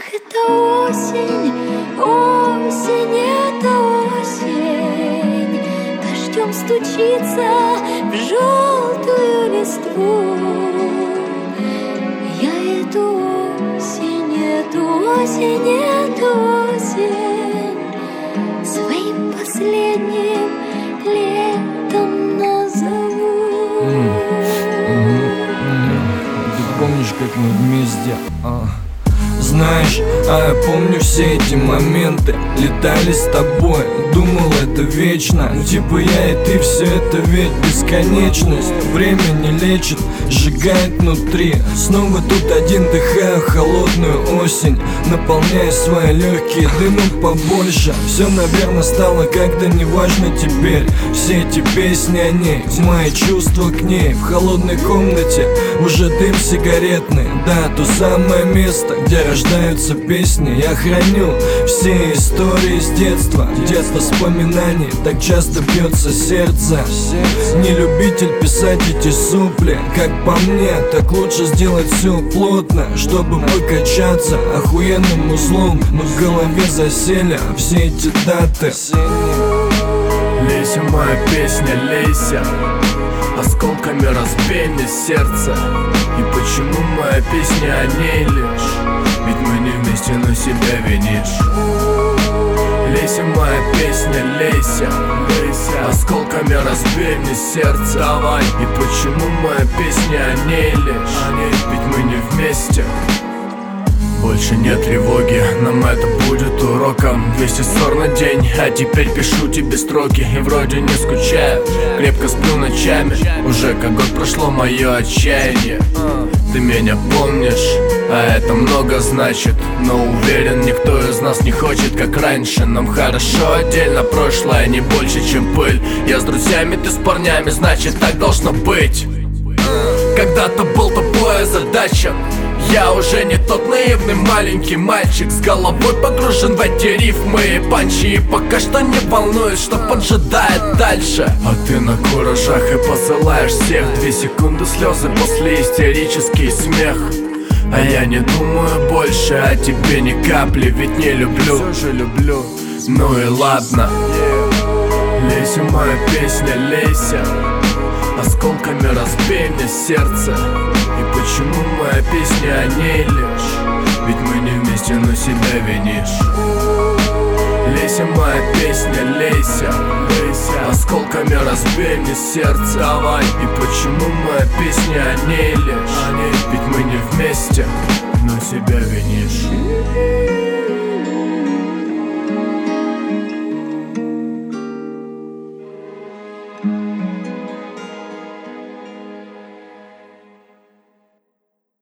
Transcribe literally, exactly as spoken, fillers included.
Это осень, осень, это осень. Дождем стучится в желтую листву. Я эту осень, эту осень, эту осень своим последним летом назову. Ты помнишь, как мы вместе, а? Знаешь, а я помню все эти моменты. Летали с тобой, думал это вечно. Типа я и ты, все это ведь бесконечность. Время не лечит, сжигает внутри. Снова тут один дыхаю холодную осень, наполняя свои легкие дымом побольше. Все, наверное, стало как-то неважно теперь. Все эти песни о ней, мои чувства к ней. В холодной комнате уже дым сигаретный. Да, то самое место, где рождаются песни. Я храню все истории с детства, детство воспоминаний. Так часто бьется сердце. Не любитель писать эти сопли. Как по мне, так лучше сделать все плотно, чтобы покачаться охуенным узлом. Но в голове засели все эти даты. Лейся, моя песня, лейся, осколками разбей мне сердце. И почему моя песня о ней лишь? Ведь мы не вместе, но себя винишь. Лейся, моя песня, лейся, лейся, осколками разбей мне сердце. Давай. И почему моя песня о ней лишь? О ней. Ведь мы не вместе. Больше нет тревоги, нам это будет уроком. двести ссор на день, а теперь пишу тебе строки. И вроде не скучаю, крепко сплю ночами. Уже как год прошло мое отчаяние. Ты меня помнишь, а это много значит. Но уверен, никто из нас не хочет как раньше. Нам хорошо отдельно, прошлое не больше, чем пыль. Я с друзьями, ты с парнями, значит так должно быть. Когда-то был тобой озадачен. Я уже не тот наивный маленький мальчик, с головой погружен в эти рифмы и панчи. И пока что не волнует, что поджидает дальше. А ты на куражах и посылаешь всех. Две секунды слезы, после истерический смех. А я не думаю больше о тебе ни капли, ведь не люблю. Все же люблю. Ну и ладно. Лейся, моя песня, лейся, осколками разбей мне сердце. И почему моя песня о ней лишь? Ведь мы не вместе, но себя винишь. Лейся, моя песня, лейся, лейся, осколками разбей мне сердце. Давай. И почему моя песня о ней лишь? О ней. Ведь мы не вместе, но себя винишь.